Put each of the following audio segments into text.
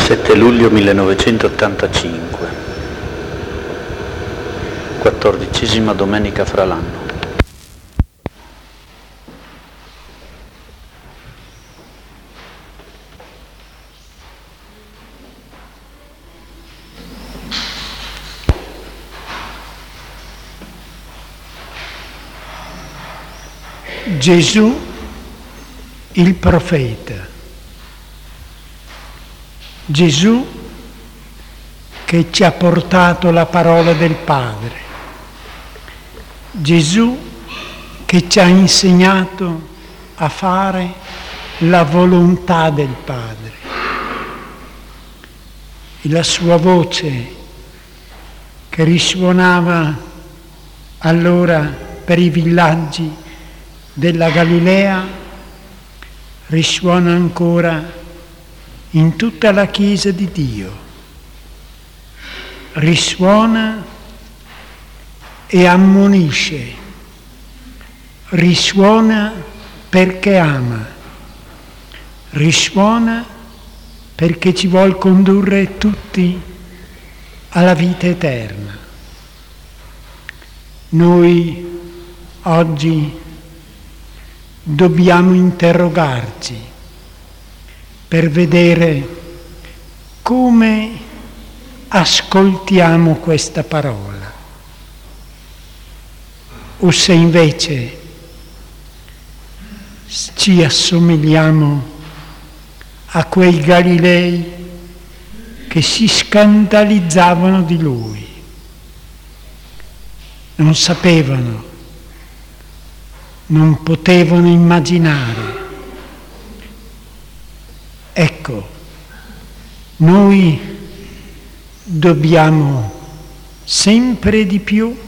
7 luglio 1985, 14ª domenica fra l'anno. Gesù, il profeta. Gesù che ci ha portato la parola del Padre. Gesù che ci ha insegnato a fare la volontà del Padre. E la sua voce che risuonava allora per i villaggi della Galilea risuona ancora in tutta la Chiesa di Dio. Risuona e ammonisce, risuona perché ama, risuona perché ci vuol condurre tutti alla vita eterna. Noi oggi dobbiamo interrogarci per vedere come ascoltiamo questa parola, o se invece ci assomigliamo a quei Galilei che si scandalizzavano di lui, non sapevano, non potevano immaginare. Ecco, noi dobbiamo sempre di più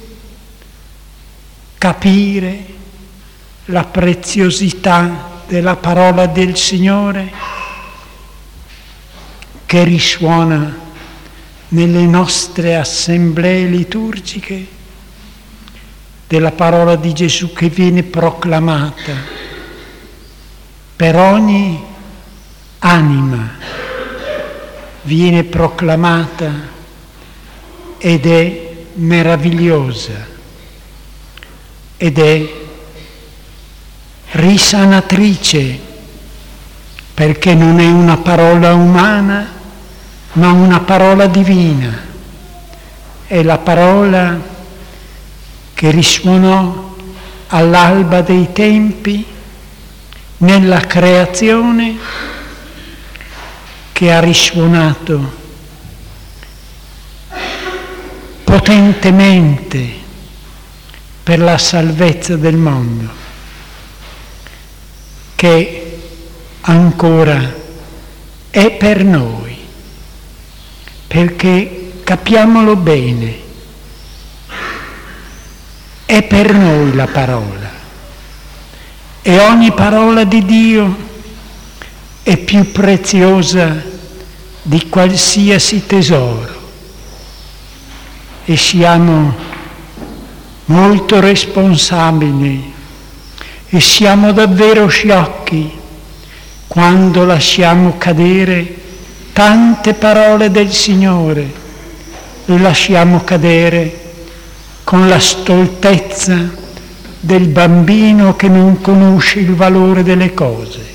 capire la preziosità della parola del Signore che risuona nelle nostre assemblee liturgiche, della parola di Gesù che viene proclamata per ogni anima, viene proclamata ed è meravigliosa ed è risanatrice, perché non è una parola umana ma una parola divina. È la parola che risuonò all'alba dei tempi nella creazione, che ha risuonato potentemente per la salvezza del mondo, che ancora è per noi, perché capiamolo bene, è per noi la parola, e ogni parola di Dio è più preziosa di qualsiasi tesoro, e siamo molto responsabili e siamo davvero sciocchi quando lasciamo cadere tante parole del Signore, le lasciamo cadere con la stoltezza del bambino che non conosce il valore delle cose.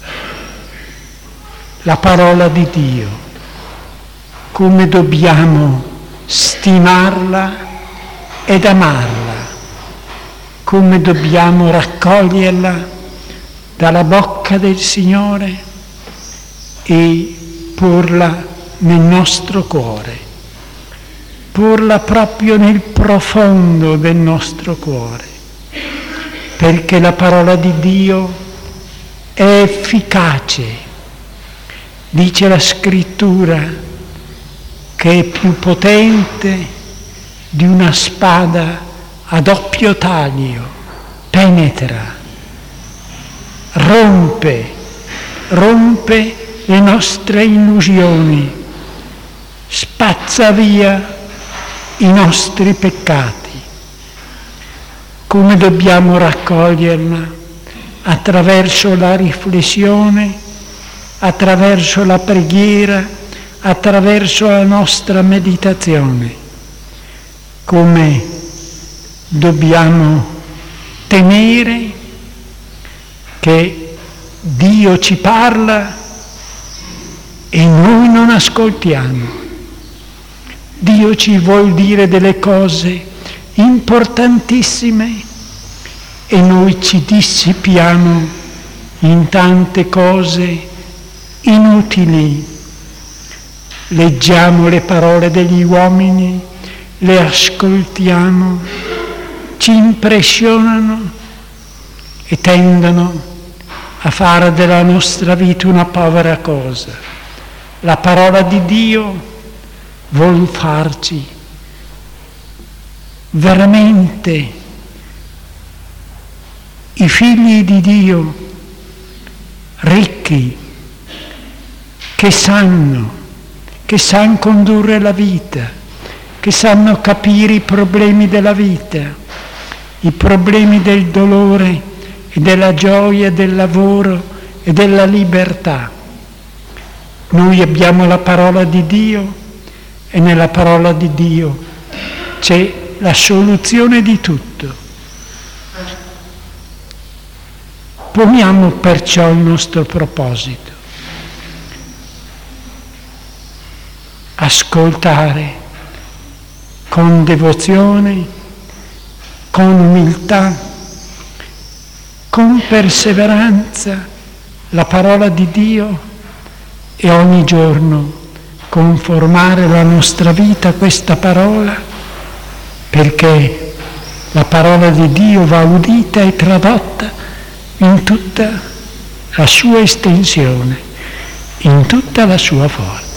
La parola di Dio, come dobbiamo stimarla ed amarla, come dobbiamo raccoglierla dalla bocca del Signore e porla nel nostro cuore, porla proprio nel profondo del nostro cuore, perché la parola di Dio è efficace. Dice la Scrittura che è più potente di una spada a doppio taglio, penetra, rompe le nostre illusioni, spazza via i nostri peccati. Come dobbiamo raccoglierla? Attraverso la riflessione, attraverso la preghiera, attraverso la nostra meditazione, come dobbiamo temere che Dio ci parla e noi non ascoltiamo. Dio ci vuol dire delle cose importantissime e noi ci dissipiamo in tante cose inutili. Leggiamo le parole degli uomini, le ascoltiamo, ci impressionano e tendono a fare della nostra vita una povera cosa. La parola di Dio vuol farci veramente i figli di Dio ricchi, che sanno condurre la vita, che sanno capire i problemi della vita, i problemi del dolore e della gioia, del lavoro e della libertà. Noi abbiamo la parola di Dio e nella parola di Dio c'è la soluzione di tutto. Poniamo perciò il nostro proposito: ascoltare con devozione, con umiltà, con perseveranza la parola di Dio e ogni giorno conformare la nostra vita a questa parola, perché la parola di Dio va udita e tradotta in tutta la sua estensione, in tutta la sua forza.